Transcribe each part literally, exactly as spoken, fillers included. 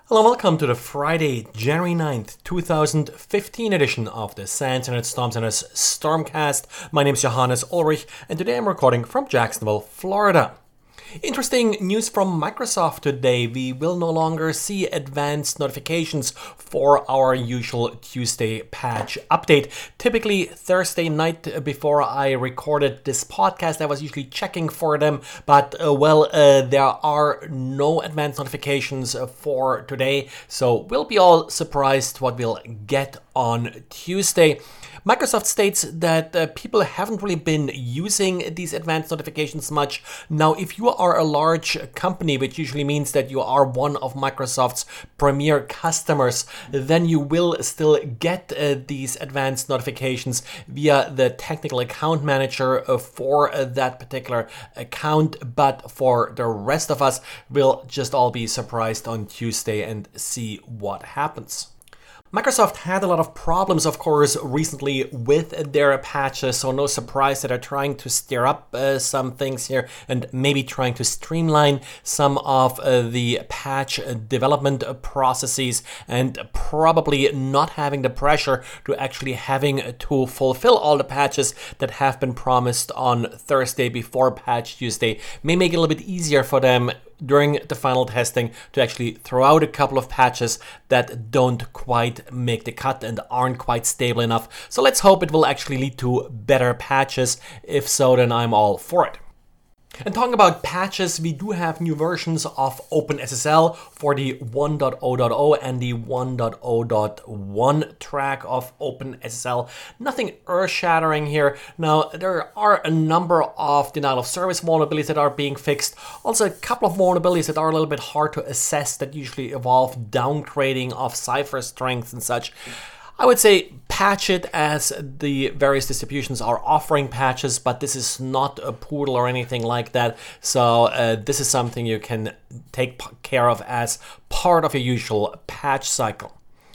Hello and welcome to the Friday, January ninth, two thousand fifteen edition of the SANS Internet Storm Center's Stormcast. My name is Johannes Ulrich and today I'm recording from Jacksonville, Florida. Interesting news from Microsoft today. We will no longer see advanced notifications for our usual Tuesday patch update. Typically Thursday night before I recorded this podcast, I was usually checking for them, but uh, well, uh, there are no advanced notifications for today, so we'll be all surprised what we'll get on Tuesday. Microsoft states that uh, people haven't really been using these advanced notifications much. Now, if you are a large company, which usually means that you are one of Microsoft's premier customers, then you will still get uh, these advanced notifications via the technical account manager uh, for uh, that particular account. But for the rest of us, we'll just all be surprised on Tuesday and see what happens. Microsoft had a lot of problems, of course, recently with their patches, so no surprise that they're trying to stir up uh, some things here and maybe trying to streamline some of uh, the patch development processes and probably not having the pressure to actually having to fulfill all the patches that have been promised on Thursday before Patch Tuesday may make it a little bit easier for them during the final testing to actually throw out a couple of patches that don't quite make the cut and aren't quite stable enough. So let's hope it will actually lead to better patches. If so, then I'm all for it. And talking about patches, we do have new versions of OpenSSL for the one point zero point zero and the one point zero point one track of OpenSSL. Nothing earth-shattering here. Now, there are a number of denial of service vulnerabilities that are being fixed. Also, a couple of vulnerabilities that are a little bit hard to assess that usually involve downgrading of cipher strengths and such. I would say patch it as the various distributions are offering patches, but this is not a poodle or anything like that. So uh, this is something you can take care of as part of your usual patch cycle.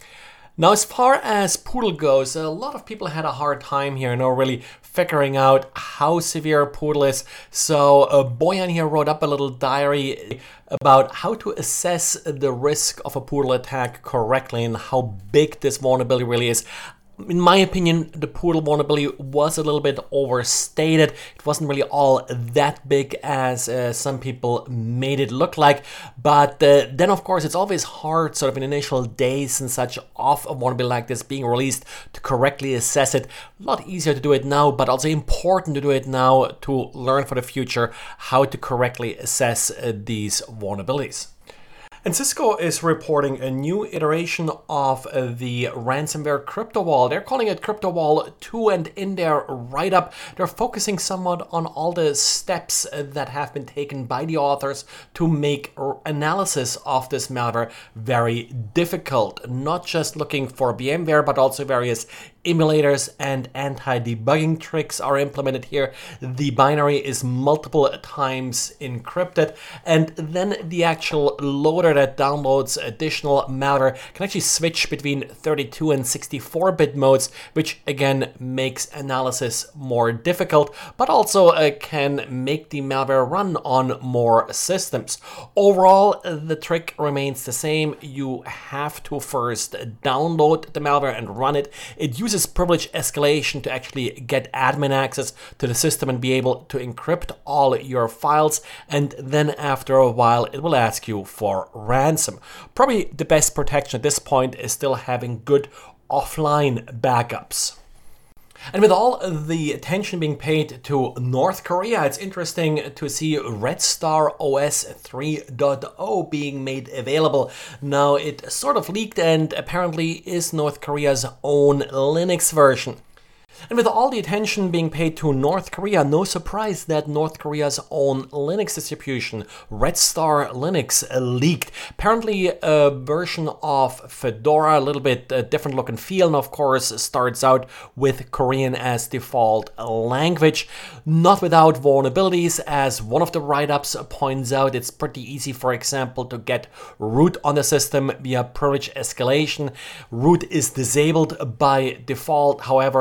Now, as far as Poodle goes, a lot of people had a hard time here, you know, really figuring out how severe Poodle is. So uh, Boyan here wrote up a little diary about how to assess the risk of a Poodle attack correctly and how big this vulnerability really is. In my opinion, the Poodle vulnerability was a little bit overstated. It wasn't really all that big as uh, some people made it look like. But uh, then, of course, it's always hard sort of in initial days and such of a vulnerability like this being released to correctly assess it. A lot easier to do it now, but also important to do it now to learn for the future how to correctly assess uh, these vulnerabilities. And Cisco is reporting a new iteration of the ransomware CryptoWall. They're calling it CryptoWall two, and in their write-up, they're focusing somewhat on all the steps that have been taken by the authors to make analysis of this malware very difficult. Not just looking for VMware, but also various emulators and anti-debugging tricks are implemented here. The binary is multiple times encrypted, and then the actual loader that downloads additional malware can actually switch between thirty-two and sixty-four bit modes, which again makes analysis more difficult, but also uh, can make the malware run on more systems. Overall, the trick remains the same. You have to first download the malware and run it. It uses privilege escalation to actually get admin access to the system and be able to encrypt all your files, and then after a while it will ask you for ransom. Probably the best protection at this point is still having good offline backups. And with all the attention being paid to North Korea, it's interesting to see Red Star O S three point oh being made available. Now, it sort of leaked and apparently is North Korea's own Linux version. And with all the attention being paid to North Korea, no surprise that North Korea's own Linux distribution, Red Star Linux, leaked. Apparently a version of Fedora, a little bit uh, different look and feel, and of course starts out with Korean as default language. Not without vulnerabilities, as one of the write-ups points out. It's pretty easy, for example, to get root on the system via privilege escalation. Root is disabled by default, however, it's pretty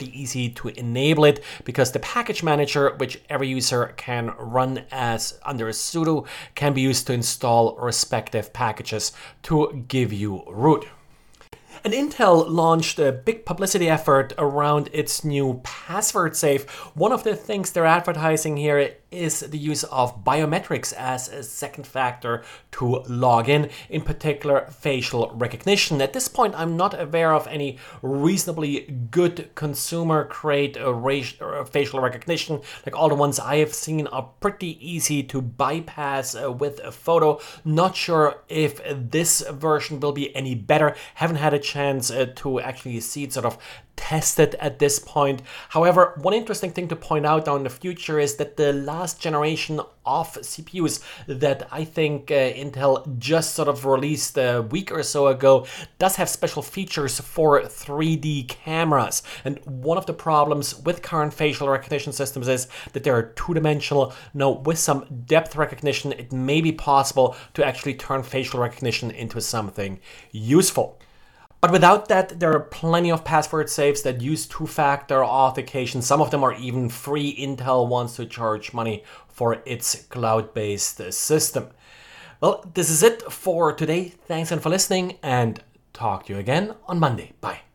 pretty easy to enable it because the package manager, which every user can run as under a sudo, can be used to install respective packages to give you root. And Intel launched a big publicity effort around its new password safe. One of the things they're advertising here is the use of biometrics as a second factor to log in, in particular facial recognition. At this point, I'm not aware of any reasonably good consumer grade uh, facial recognition. Like all the ones I have seen are pretty easy to bypass uh, with a photo. Not sure if this version will be any better. Haven't had a chance uh, to actually see it sort of tested at this point. However, one interesting thing to point out now in the future is that the last generation of C P Us that I think uh, Intel just sort of released a week or so ago does have special features for three D cameras. And one of the problems with current facial recognition systems is that they are two-dimensional. Now, with some depth recognition, it may be possible to actually turn facial recognition into something useful. But without that, there are plenty of password safes that use two-factor authentication. Some of them are even free. Intel wants to charge money for its cloud-based system. Well, this is it for today. Thanks again for listening, and talk to you again on Monday. Bye.